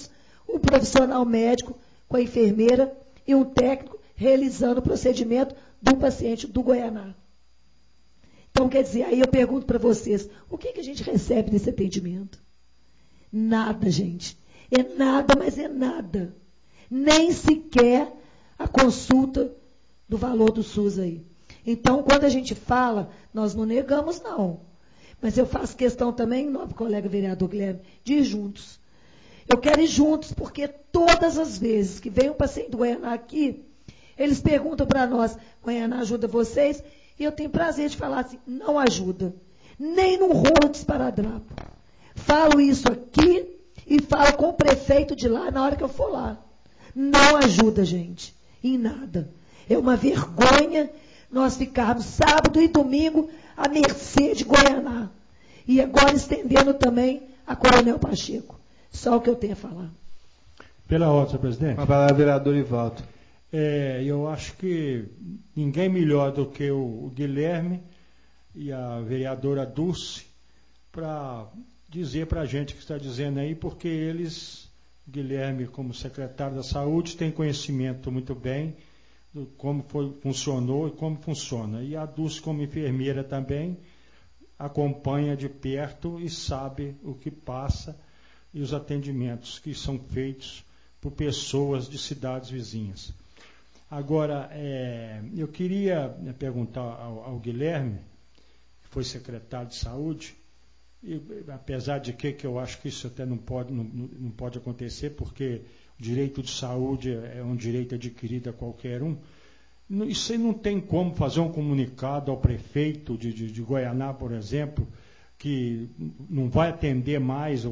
o profissional médico com a enfermeira e um técnico realizando o procedimento do paciente do Goianá. Então, quer dizer, aí eu pergunto para vocês, o que a gente recebe desse atendimento? Nada, gente. É nada, mas é nada. Nem sequer a consulta do valor do SUS aí. Então, quando a gente fala, nós não negamos, não. Mas eu faço questão também, nobre colega vereador Guilherme, de ir juntos. Eu quero ir juntos, porque todas as vezes que vem um paciente do Goianá aqui, eles perguntam para nós, Goianá ajuda vocês? E eu tenho prazer de falar assim, não ajuda. Nem num rolo de esparadrapo. Falo isso aqui e falo com o prefeito de lá na hora que eu for lá. Não ajuda, gente, em nada. É uma vergonha nós ficarmos sábado e domingo à mercê de Goianá. E agora estendendo também a Coronel Pacheco. Só o que eu tenho a falar. Pela ordem, senhor presidente. Uma palavra, vereador Ivaldo. Eu acho que ninguém melhor do que o Guilherme e a vereadora Dulce para dizer para a gente o que está dizendo aí, porque eles, Guilherme como secretário da Saúde, tem conhecimento muito bem de como funcionou e como funciona. E a Dulce como enfermeira também acompanha de perto e sabe o que passa e os atendimentos que são feitos por pessoas de cidades vizinhas. Agora, eu queria perguntar ao Guilherme, que foi secretário de Saúde, e, apesar de que eu acho que isso até não pode acontecer, porque o direito de saúde é um direito adquirido a qualquer um. Isso aí não tem como fazer um comunicado ao prefeito de Goianá, por exemplo, que não vai atender mais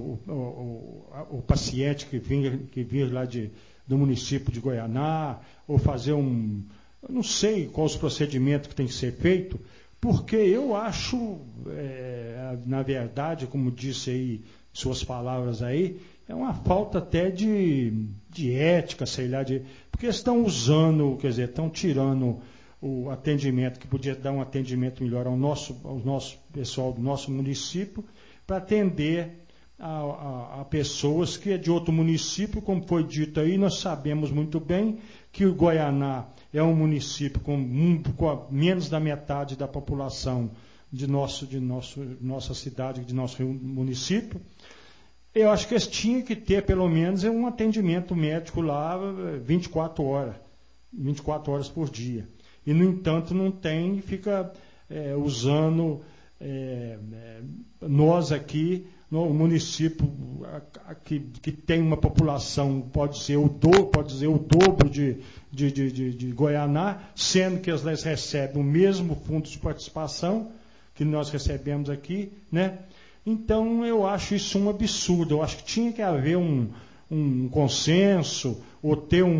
o paciente que vir lá do município de Goianá, ou fazer eu não sei quais os procedimentos que tem que ser feito, porque eu acho, na verdade, como disse aí, suas palavras aí, é uma falta até de ética, sei lá, porque estão usando, quer dizer, estão tirando o atendimento, que podia dar um atendimento melhor ao nosso pessoal do nosso município, para atender a pessoas que é de outro município, como foi dito aí, nós sabemos muito bem que o Goianá é um município com menos da metade da população de nossa cidade, de nosso município. Eu acho que eles tinham que ter, pelo menos, um atendimento médico lá 24 horas por dia. E, no entanto, não tem, e fica usando nós aqui, no município que tem uma população, pode ser o dobro de Goianá, sendo que eles recebem o mesmo fundo de participação que nós recebemos aqui, né? Então, eu acho isso um absurdo. Eu acho que tinha que haver um consenso, ou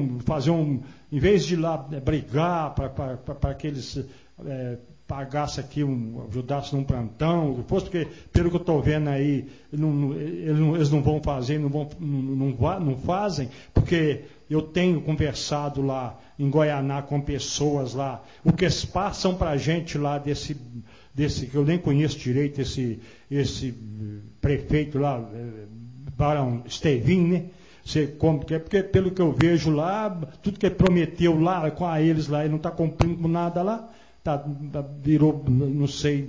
em vez de ir lá brigar para que eles pagassem aqui, ajudassem num plantão, depois, porque, pelo que eu estou vendo aí, eles não vão fazer, não fazem, porque eu tenho conversado lá em Goianá com pessoas lá, o que eles passam para a gente lá desse que eu nem conheço direito, esse prefeito lá, Barão Estevin, né? Porque pelo que eu vejo lá, tudo que ele prometeu lá com eles lá, ele não está cumprindo nada lá, virou, não sei,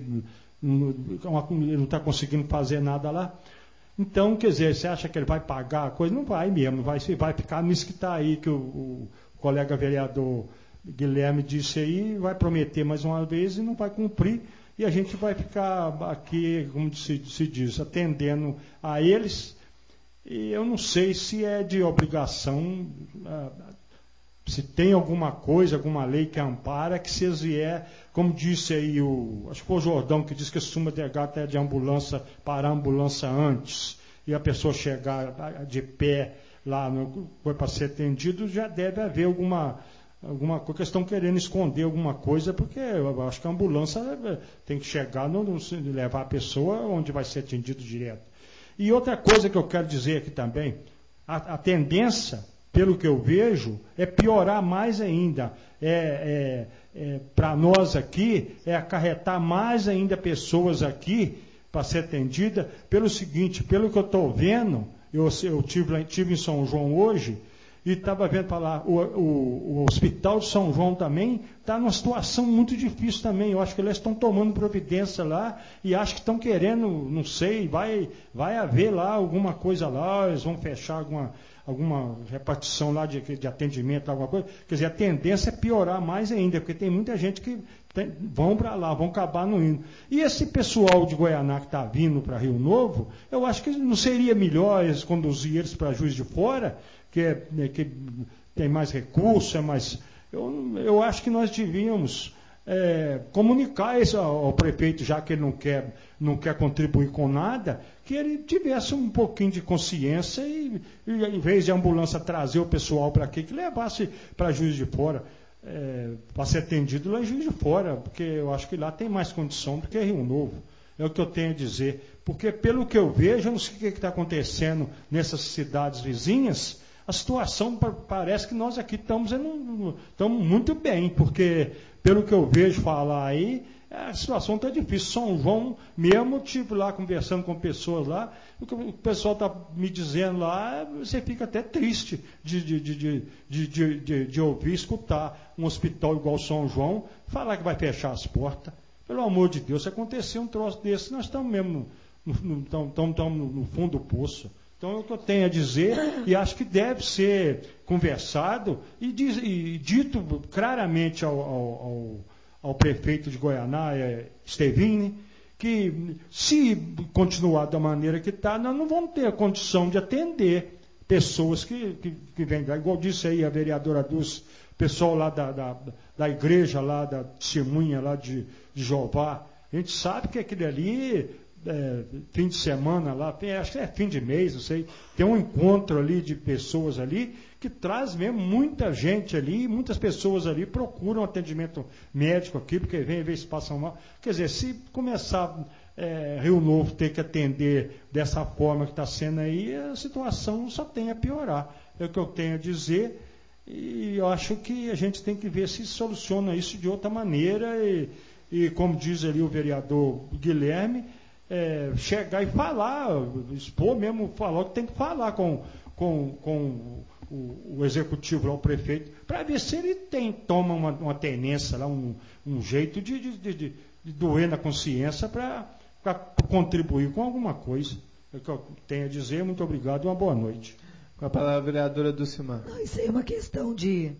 ele não está conseguindo fazer nada lá. Então, quer dizer, você acha que ele vai pagar a coisa? Não vai mesmo, vai ficar nisso que está aí, que o colega vereador Guilherme disse aí, vai prometer mais uma vez e não vai cumprir, e a gente vai ficar aqui, como se diz, atendendo a eles. E eu não sei se é de obrigação, se tem alguma coisa, alguma lei que ampara, que se eles vier, como disse aí, acho que foi o Jordão que disse que costuma pegar até de ambulância, parar a ambulância antes, e a pessoa chegar de pé lá para ser atendido, já deve haver alguma coisa, que estão querendo esconder alguma coisa, porque eu acho que a ambulância tem que chegar, levar a pessoa onde vai ser atendido direto. E outra coisa que eu quero dizer aqui também, a tendência, pelo que eu vejo, é piorar mais ainda. Para nós aqui, é acarretar mais ainda pessoas aqui para ser atendida, pelo seguinte, pelo que eu estou vendo, Eu tive em São João hoje e estava vendo falar, o Hospital de São João também está numa situação muito difícil também. Eu acho que eles estão tomando providência lá e acho que estão querendo, não sei, vai haver lá alguma coisa lá, eles vão fechar alguma repartição lá de atendimento, alguma coisa. Quer dizer, a tendência é piorar mais ainda, porque tem muita gente que vão para lá, vão acabar não indo. E esse pessoal de Goianá que está vindo para Rio Novo, eu acho que não seria melhor eles conduzir eles para Juiz de Fora, que tem mais recursos, eu acho que nós devíamos comunicar isso ao prefeito, já que ele não quer contribuir com nada, que ele tivesse um pouquinho de consciência e em vez de a ambulância trazer o pessoal para aqui, que levasse para Juiz de Fora, para ser atendido lá em Juiz de Fora, porque eu acho que lá tem mais condição do que Rio Novo. É o que eu tenho a dizer. Porque pelo que eu vejo, eu não sei o que está acontecendo nessas cidades vizinhas, a situação parece que nós aqui estamos muito bem, porque pelo que eu vejo falar aí, a situação está difícil. São João mesmo, tipo lá conversando com pessoas lá, o que o pessoal está me dizendo lá, você fica até triste de ouvir, escutar um hospital igual São João falar que vai fechar as portas. Pelo amor de Deus, se acontecer um troço desse, nós estamos mesmo no fundo do poço. Então, é o que eu tenho a dizer, e acho que deve ser conversado e dito claramente ao prefeito de Goianá, Estevini, que se continuar da maneira que está, nós não vamos ter a condição de atender pessoas que vêm lá. Igual disse aí a vereadora Dulce, pessoal lá da igreja, lá da testemunha lá de Jeová. A gente sabe que aquele ali... fim de semana lá, acho que é fim de mês, não sei, tem um encontro ali de pessoas ali que traz mesmo muita gente ali, muitas pessoas ali procuram atendimento médico aqui, porque vem ver se passam mal. Quer dizer, se começar Rio Novo ter que atender dessa forma que está sendo aí, a situação só tem a piorar. É o que eu tenho a dizer, e eu acho que a gente tem que ver se soluciona isso de outra maneira, e como diz ali o vereador Guilherme, chegar e falar, expor mesmo, falar que tem que falar com o executivo lá, o prefeito, para ver se ele toma uma tenência lá, um jeito de doer na consciência para contribuir com alguma coisa. É o que eu tenho a dizer. Muito obrigado e uma boa noite. Com a palavra a vereadora Dulcimar. Isso aí é uma questão de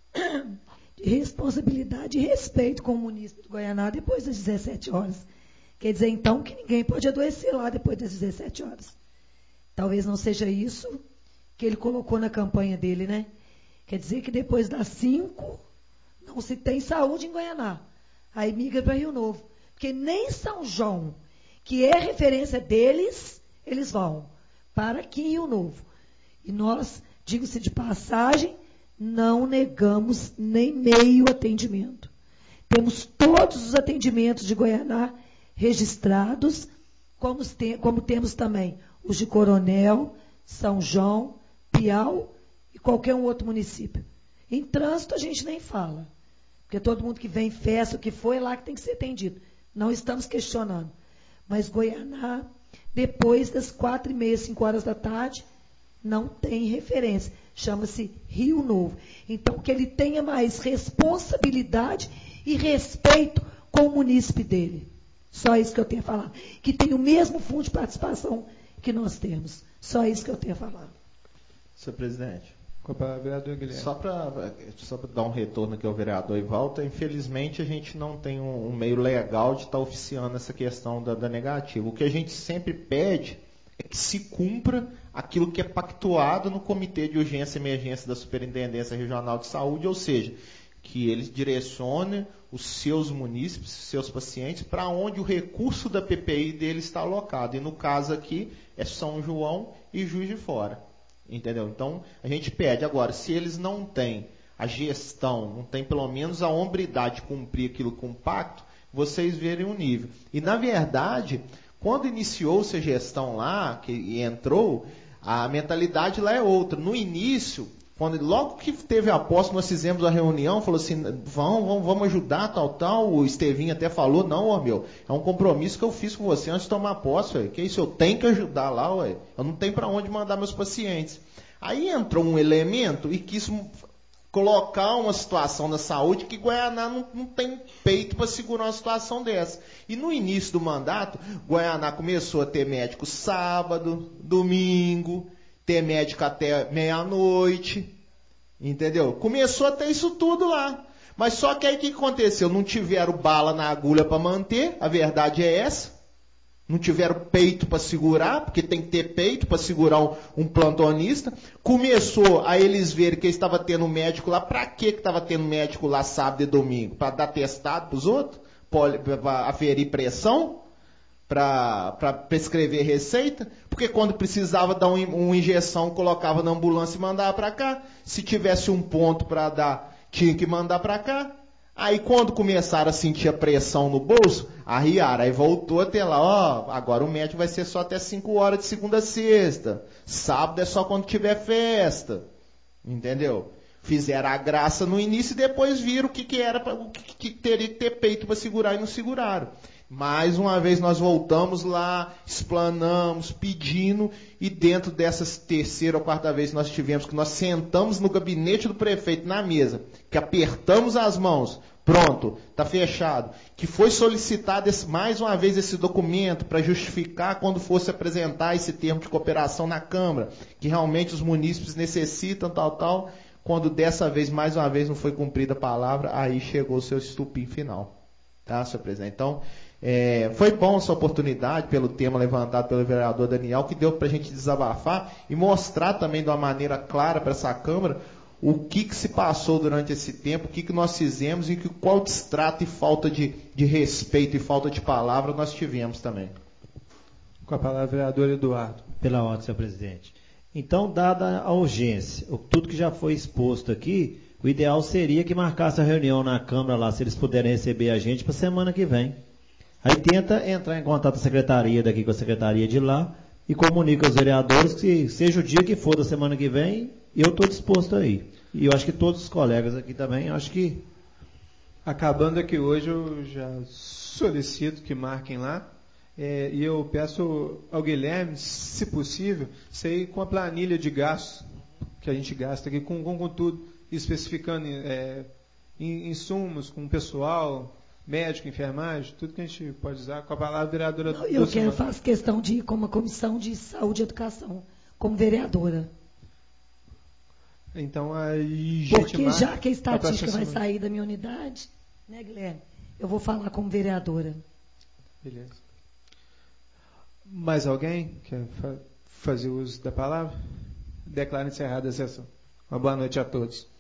responsabilidade e respeito com o munícipe de Goianá depois das 17 horas. Quer dizer, então, que ninguém pode adoecer lá depois das 17 horas. Talvez não seja isso que ele colocou na campanha dele, né? Quer dizer que depois das 5, não se tem saúde em Goianá. Aí migra para Rio Novo. Porque nem São João, que é referência deles, eles vão para aqui em Rio Novo. E nós, digo-se de passagem, não negamos nem meio atendimento. Temos todos os atendimentos de Goianá registrados, como temos também os de Coronel, São João, Piau e qualquer um outro município. Em trânsito a gente nem fala, porque todo mundo que vem em festa, o que foi, é lá que tem que ser atendido. Não estamos questionando. Mas Goianá, depois das 4h30, 5 horas da tarde, não tem referência. Chama-se Rio Novo. Então, que ele tenha mais responsabilidade e respeito com o munícipe dele. Só isso que eu tenho a falar. Que tem o mesmo fundo de participação que nós temos. Só isso que eu tenho a falar. Senhor presidente. Com a palavra, vereador Guilherme. Só para dar um retorno aqui ao vereador Ivalta, infelizmente a gente não tem um meio legal de estar oficiando essa questão da negativa. O que a gente sempre pede é que se cumpra aquilo que é pactuado no Comitê de Urgência e Emergência da Superintendência Regional de Saúde, ou seja, que eles direcionem os seus munícipes, os seus pacientes, para onde o recurso da PPI deles está alocado. E no caso aqui é São João e Juiz de Fora. Entendeu? Então, a gente pede. Agora, se eles não têm a gestão, não têm pelo menos a hombridade de cumprir aquilo com o pacto, vocês verem o nível. E, na verdade, quando iniciou-se a gestão lá, que entrou, a mentalidade lá é outra. No início, Logo que teve a posse, nós fizemos a reunião, falou assim, vamos ajudar, tal. O Estevinho até falou, não, ó, meu, é um compromisso que eu fiz com você antes de tomar posse, ué. Que isso, eu tenho que ajudar lá, ué. Eu não tenho para onde mandar meus pacientes. Aí entrou um elemento e quis colocar uma situação da saúde que Guaianá não tem peito para segurar uma situação dessa. E no início do mandato, Guaianá começou a ter médico sábado, domingo, ter médico até meia-noite, entendeu? Começou a ter isso tudo lá. Mas só que aí o que aconteceu? Não tiveram bala na agulha para manter, a verdade é essa. Não tiveram peito para segurar, porque tem que ter peito para segurar um plantonista. Começou a eles verem que estava tendo médico lá. Para que estava tendo médico lá sábado e domingo? Para dar testado para os outros? Para aferir pressão? Para prescrever receita? Porque quando precisava dar uma injeção, colocava na ambulância e mandava para cá. Se tivesse um ponto para dar, tinha que mandar para cá. Aí quando começaram a sentir a pressão no bolso, arriaram. Aí voltou até lá, ó, agora o médico vai ser só até 5 horas de segunda a sexta. Sábado é só quando tiver festa. Entendeu? Fizeram a graça no início e depois viram o que era, o que teria que ter peito para segurar e não seguraram. Mais uma vez nós voltamos lá, explanamos, pedindo, e dentro dessas terceira ou quarta vez que nós tivemos, que nós sentamos no gabinete do prefeito, na mesa, que apertamos as mãos, pronto, está fechado, que foi solicitado mais uma vez esse documento para justificar quando fosse apresentar esse termo de cooperação na Câmara, que realmente os munícipes necessitam, tal, quando dessa vez, mais uma vez, não foi cumprida a palavra, aí chegou o seu estupim final. Tá, senhor presidente? Então, foi bom essa oportunidade pelo tema levantado pelo vereador Daniel, que deu para a gente desabafar e mostrar também de uma maneira clara para essa Câmara o que se passou durante esse tempo, o que nós fizemos e qual distrato e falta de respeito e falta de palavra nós tivemos também. Com a palavra, vereador Eduardo. Pela ordem, senhor presidente. Então, dada a urgência, tudo que já foi exposto aqui, o ideal seria que marcasse a reunião na Câmara lá, se eles puderem receber a gente, para a semana que vem. Aí tenta entrar em contato com a secretaria daqui com a secretaria de lá e comunica aos vereadores que seja o dia que for da semana que vem, eu estou disposto aí. E eu acho que todos os colegas aqui também, acho que... Acabando aqui hoje, eu já solicito que marquem lá. E eu peço ao Guilherme, se possível, sair com a planilha de gastos que a gente gasta aqui, com tudo, especificando insumos, com pessoal, médico, enfermagem, tudo que a gente pode usar. Com a palavra, vereadora. Não, eu faço questão de ir como a Comissão de Saúde e Educação, como vereadora. Então, aí, porque já que a estatística vai sair da minha unidade, né, Guilherme? Eu vou falar como vereadora. Beleza. Mais alguém quer fazer uso da palavra? Declaro encerrada a sessão. Uma boa noite a todos.